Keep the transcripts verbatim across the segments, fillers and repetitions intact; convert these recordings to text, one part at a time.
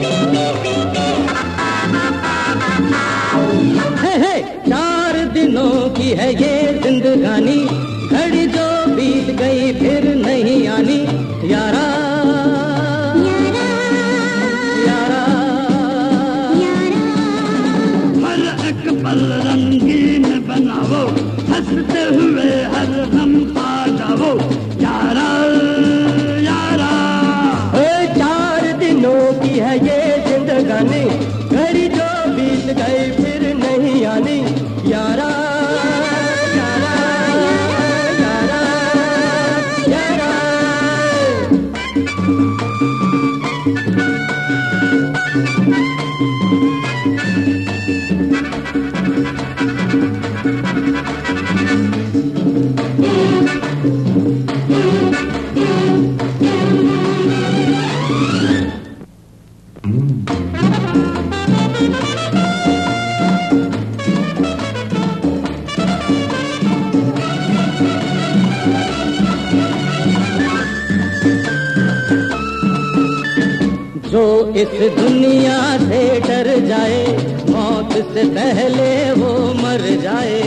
है, है, चार दिनों की है ये जिंदगानी, घड़ी जो बीत गई फिर नहीं आनी। यारा यारा यारा यारा, हर एक पल रंगीन बनाओ, हंसते हुए हर दम पा जाओ। यारा यारा, ए, चार दिनों की है ये जिंदगानी, घड़ी जो बीत गई फिर नहीं आनी। यारा यारा यारा यारा, जो इस दुनिया से डर जाए, मौत से पहले वो मर जाए।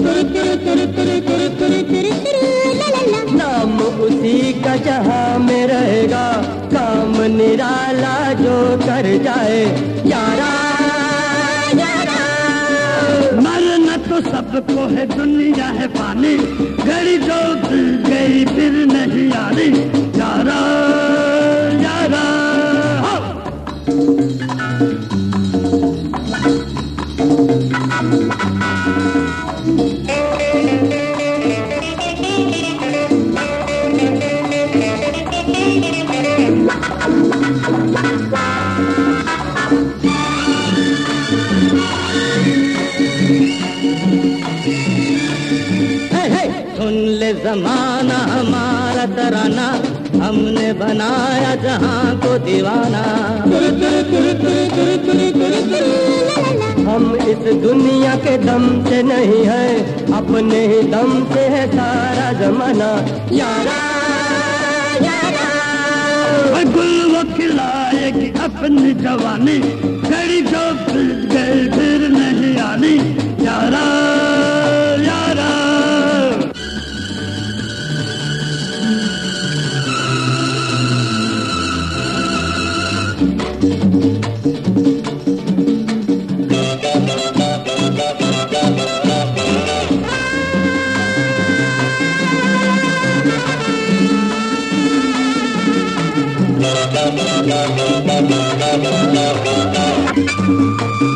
नाम उसी का जहां में रहेगा, काम निराला जो कर जाए। यारा यारा, मरना तो सबको है, दुनिया है पानी, घड़ी जो बीत गई फिर नहीं आनी। यारा यारा, है, है, सुन ले जमाना हमारा तराना, हमने बनाया जहां को दीवाना। हम इस दुनिया के दम से नहीं है, अपने ही दम से है सारा जमाना। यारा यारा, गुल वो खिलाएगी अपनी जवानी, घड़ी जो बीत गई फिर नहीं आनी। यारा यारा, यारा